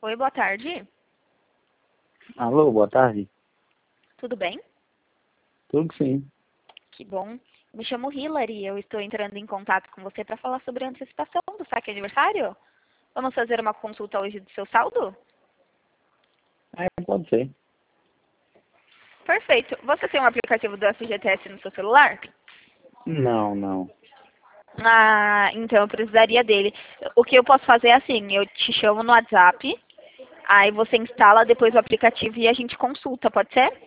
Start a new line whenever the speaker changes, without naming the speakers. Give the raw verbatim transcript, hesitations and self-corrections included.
Oi, boa tarde.
Alô, boa tarde.
Tudo bem?
Tudo sim.
Que bom. Me chamo Hilary, eu estou entrando em contato com você para falar sobre a antecipação do saque aniversário. Vamos fazer uma consulta hoje do seu saldo?
É, pode ser.
Perfeito. Você tem um aplicativo do F G T S no seu celular?
Não, não.
Ah, então eu precisaria dele. O que eu posso fazer é assim, eu te chamo no WhatsApp, aí você instala depois o aplicativo e a gente consulta, pode ser?